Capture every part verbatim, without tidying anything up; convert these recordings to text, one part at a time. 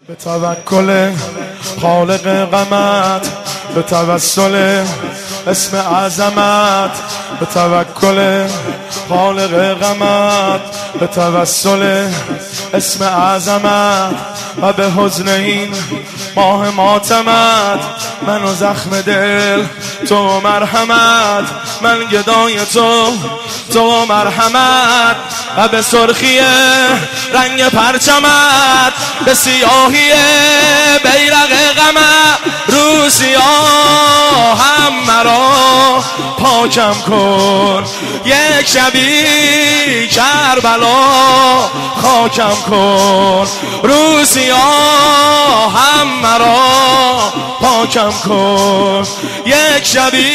به توکل خالق غمت، به توسل اسم عظمت، به توکل خالق غمت، به توسل اسم عظمت و به حزن این ماه ماتمت. من و زخم دل تو مرحمت، من گدای تو تو مرحمت و به سرخی رنگ پرچمت، به سیاهی بیرق غمت. رو سیاه هم مرا پاکم کن، یک شبی کربلا خاکم کن. رو سیاه هم مرا پاکم کن، یک شبی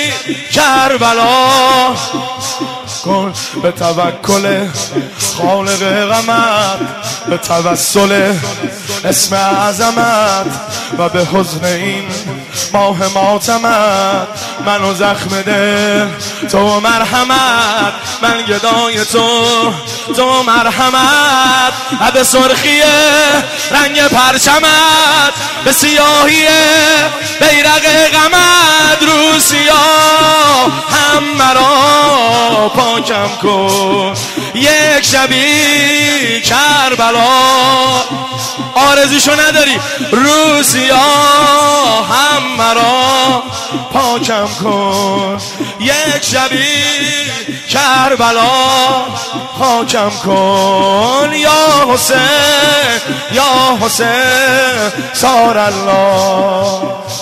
کربلا کن. به توکل خالق غمت، به توسل اسم عظمت و به حزن این ماه ماتمت. من و زخم دل تو مرحمت، من گدای تو تو مرحمت و به سرخی رنگ پرچمت، به سیاهی بیرق غمت. رو سیاه هم مرا پاکم کن، یک شبی کربلا. آرزوشو نداری؟ رو سیاه هم مرا پاکم کن، یک شبی کربلا خاکم کن. یا حسین یا حسین سار الله،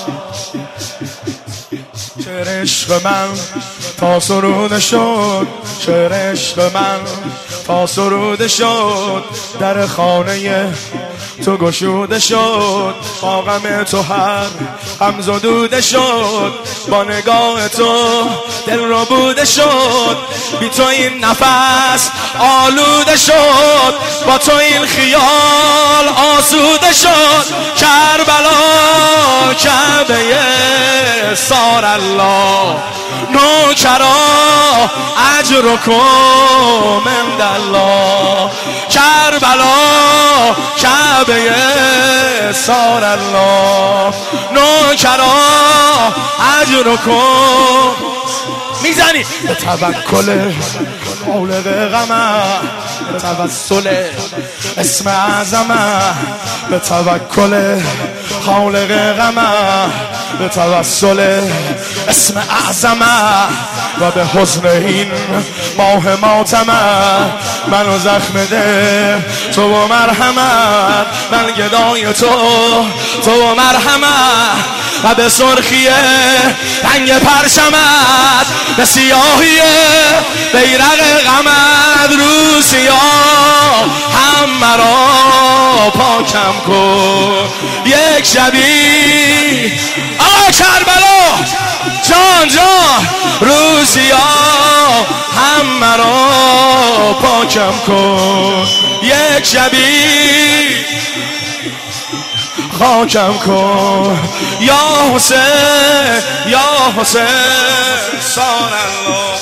چه عشق من تا سرود شد، چه عشق من تا سرود شد. در خانه تو گشوده شد، با غم تو هر غم زدوده شد. با نگاه تو دل رو بوده شد، بی تو این نفس آلوده شد، با تو این خیال آسوده شد. کربلا کعبه سار الله، نوکرا اجرکم عند الله. کربلا کعبه سار الله، نوکرا اجرکم. میزنی به توکل خالق غمت، به توسل اسم عظمت، به توکل خالق غمت، به توسل اسم اعظمت و به حزن این ماه ماتمت. من و زخم دل تو و مرحمت، من گدای تو تو و مرحمت و به سرخی رنگ پرچمت، به سیاهی بیرق غمت. رو سیاه هم مرا پاکم کن، یک شبی آقا کربلا جان جان. رو سیاه هم مرا پاکم کن، یک شبی خاکم کن. یا حسین یا حسین سار الله.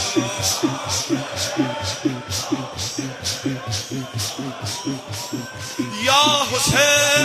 یا حسین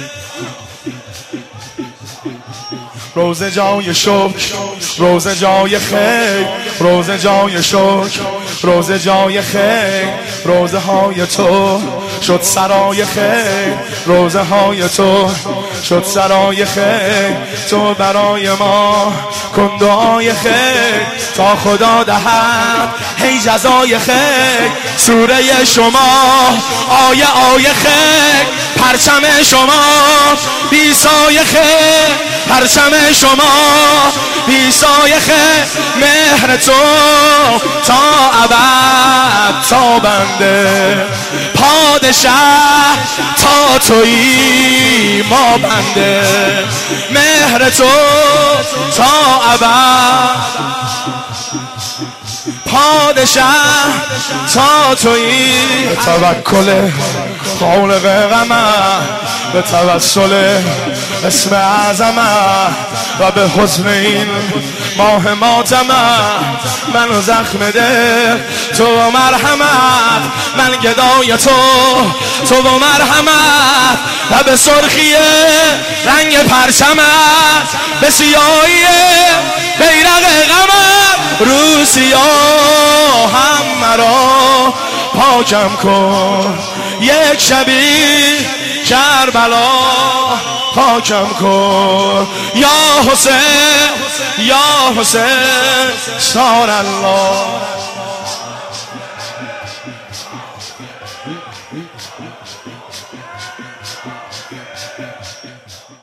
روزه جای شکر، روزه جای خیر، روزه جای شکر، روزه جای خیر. روزه های تو شد سرای خیر، روزه های تو شد سرای خیر. تو برای ما کن دعای خیر، تا خدا دهد هی جزای خیر. سوره شما آیه آیه خیر، پرچم شما بی سایه خیر، پرچم شما بی سایه خیر. مهر تو تا ابد تا بنده، پادشه تا تویی ما بنده. مهر تو تا ابد، پادشه تا تویی. به توکل خالق غمت، به توسل اسم اعظمت و به حسن این ماه ماتمت منو زخم ده تو و مرحمت، من گدای تو تو و مرحمت و به سرخی رنگ پرچمت، به سیاهی بیرق غمت رو سیاهم مرا پاکم کن، یک شبی کربلا خاکم کن یا حسین یا حسین سار الله.